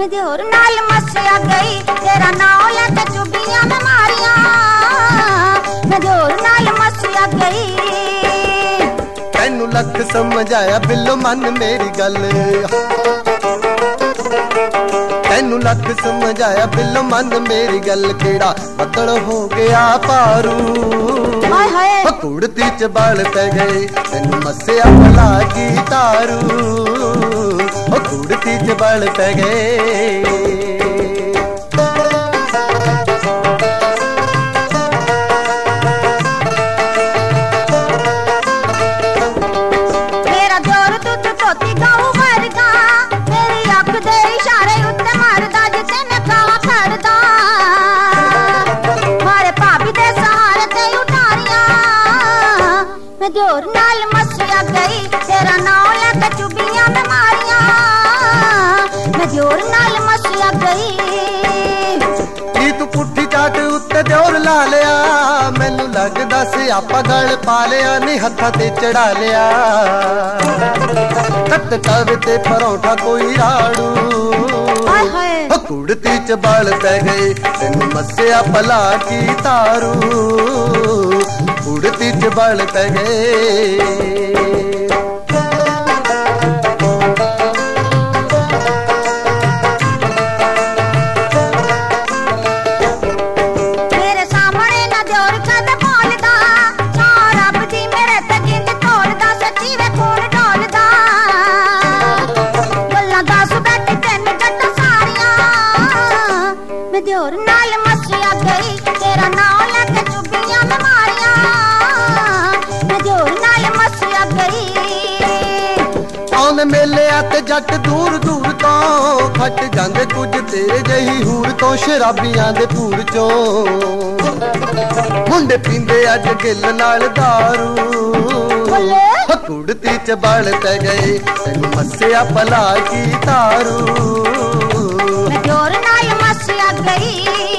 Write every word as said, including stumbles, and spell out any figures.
मैं जोर नाल मसिया गई तेरा नाम लेके चुबियां में मारियां मैं जोर नाल मसिया गई तैनू लख समझाया बिल्लो मन मेरी गल तैनू लख समझाया बिल्लो मन मेरी गल केड़ा बदल हो गया पारू हाय हाय कुड़ती च बाल पै गए तैनू मसिया भला की तारू कुड़ती च बाल पै गए मैं जोर नाल मसिया गई तेरा नाम लेके चुबियां में मारियां मैं जोर नाल मसिया गई की तू पुट्ठी चाट उत्ते जोर ला लिया मैनू लगदा सी आपा गल पा लिया नी हत्था ते चढ़ा लिया तक तवे ते परौठा कोई राड़ू कुड़ती च बाल पै गए तैनू मसिया भला की तारू कुड़ती च बाल पै गए जोर नाल मसिया गई तेरा नाम लेके चुबियां में मारियां मैं जोर नाल मसिया गई आने मेले आते जट दूर दूर तो फट जांदे कुछ तेरे जही हूर तो शराबियां दे पूर चो मुंडे पींदे अज गिल नाल दारू कुड़ती च बाल पै गए तैनू मसिया भला की तारू मैं जोर नाल मसिया गई।